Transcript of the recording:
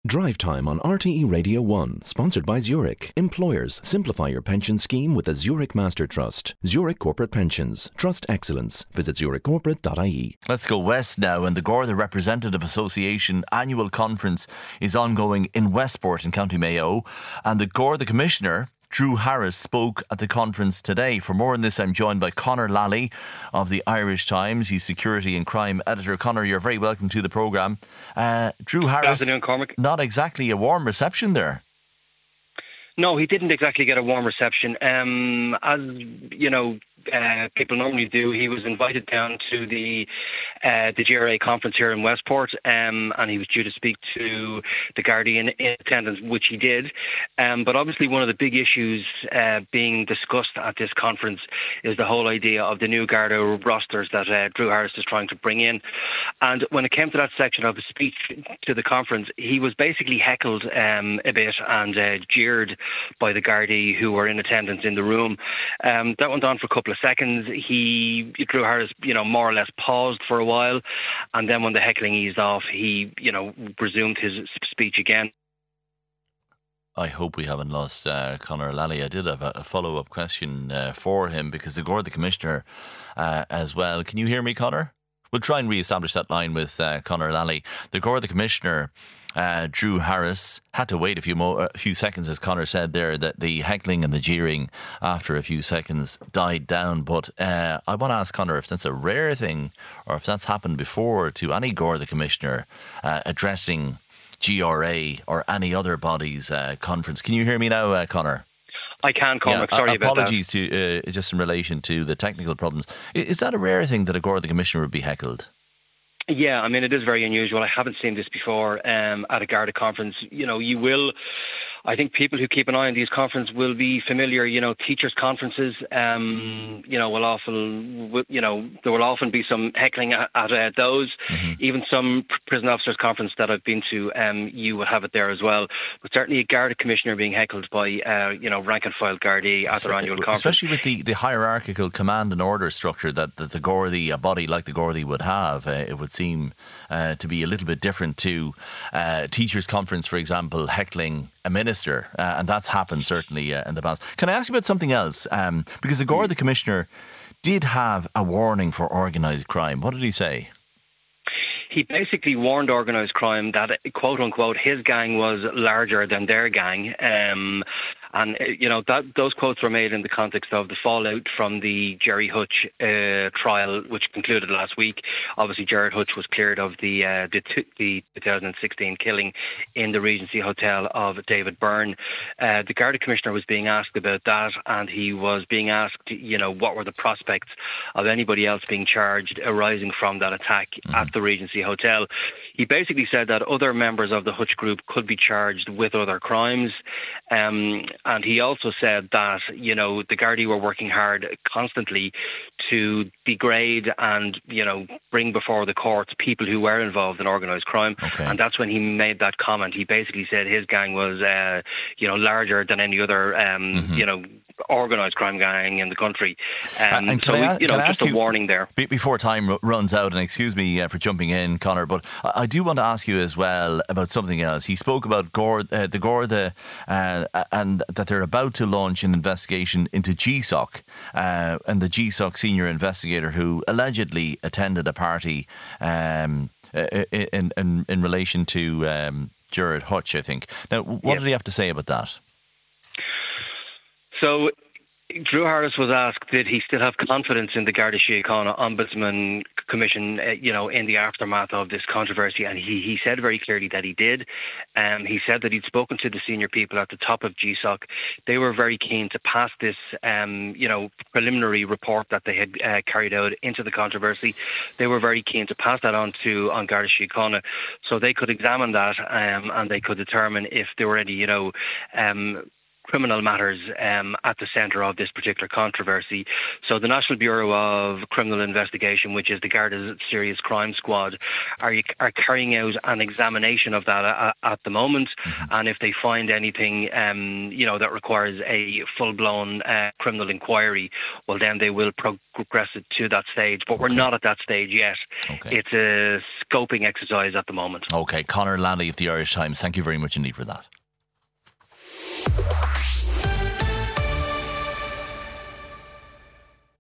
Drive Time on RTE Radio 1, sponsored by Zurich. Employers, simplify your pension scheme with a Zurich Master Trust. Zurich Corporate Pensions. Trust excellence. Visit zurichcorporate.ie. Let's go west now, and the Garda Representative Association annual conference is ongoing in Westport in County Mayo, and the Garda Commissioner Drew Harris spoke at the conference today. For more on this, I'm joined by Conor Lally of the Irish Times. He's security and crime editor. Conor, you're very welcome to the programme. Drew Harris, good afternoon, Cormac. Not exactly a warm reception there. No, he didn't exactly get a warm reception. As you know, people normally do, he was invited down to the GRA conference here in Westport, and he was due to speak to the Guardian in attendance, which he did. But obviously one of the big issues being discussed at this conference is the whole idea of the new Garda rosters that Drew Harris is trying to bring in. And when it came to that section of his speech to the conference, he was basically heckled a bit and jeered by the Gardaí who were in attendance in the room. That went on for a couple of seconds. Drew Harris, more or less paused for a while, and then when the heckling eased off, he, resumed his speech again. I hope we haven't lost Conor Lally. I did have a follow-up question for him, because the Garda Commissioner as well. Can you hear me, Conor? We'll try and re-establish that line with Conor Lally. The Garda Commissioner, Drew Harris, had to wait a few seconds, as Conor said there, that the heckling and the jeering after a few seconds died down. But I want to ask Conor if that's a rare thing, or if that's happened before to any Garda Commissioner addressing GRA or any other body's conference. Can you hear me now, Conor? I can, Cormac. Sorry about that. Apologies to just in relation to the technical problems. Is that a rare thing that a Garda Commissioner would be heckled? Yeah, I mean, it is very unusual. I haven't seen this before at a Garda conference. I think people who keep an eye on these conferences will be familiar. Teachers' conferences, will often, there will often be some heckling at those. Mm-hmm. Even some prison officers' conference that I've been to, you will have it there as well. But certainly a Garda Commissioner being heckled by, rank and file Gardaí at their annual conference. Especially with the hierarchical command and order structure that the Gardaí, a body like the Gardaí would have, it would seem to be a little bit different to teachers' conference, for example, heckling a minister, and that's happened certainly in the past. Can I ask you about something else? Because the Garda Commissioner did have a warning for organised crime. What did he say? He basically warned organised crime that, quote unquote, his gang was larger than their gang. And those quotes were made in the context of the fallout from the Gerry Hutch trial, which concluded last week. Obviously, Gerard Hutch was cleared of the 2016 killing in the Regency Hotel of David Byrne. The Garda Commissioner was being asked about that, and he was being asked, what were the prospects of anybody else being charged arising from that attack at the Regency Hotel. He basically said that other members of the Hutch group could be charged with other crimes. And he also said that, the Gardaí were working hard constantly to degrade and, bring before the courts people who were involved in organised crime. Okay. And that's when he made that comment. He basically said his gang was, larger than any other, organised crime gang in the country. Just a warning there. Before time runs out, and excuse me for jumping in, Conor, but I do want to ask you as well about something else. He spoke about the Garda and that they're about to launch an investigation into GSOC and the GSOC senior investigator who allegedly attended a party in relation to Gerard Hutch, I think. Now, what did he have to say about that? So, Drew Harris was asked, did he still have confidence in the Garda Síochána Ombudsman Commission, in the aftermath of this controversy? And he said very clearly that he did. He said that he'd spoken to the senior people at the top of GSOC. They were very keen to pass this, preliminary report that they had carried out into the controversy. They were very keen to pass that on Garda Síochána so they could examine that and they could determine if there were any, criminal matters at the centre of this particular controversy. So the National Bureau of Criminal Investigation, which is the Garda's Serious Crime Squad, are carrying out an examination of that at the moment. Mm-hmm. And if they find anything, that requires a full-blown criminal inquiry, well, then they will progress it to that stage. But we're not at that stage yet. Okay. It's a scoping exercise at the moment. Okay, Conor Lally of the Irish Times, thank you very much indeed for that.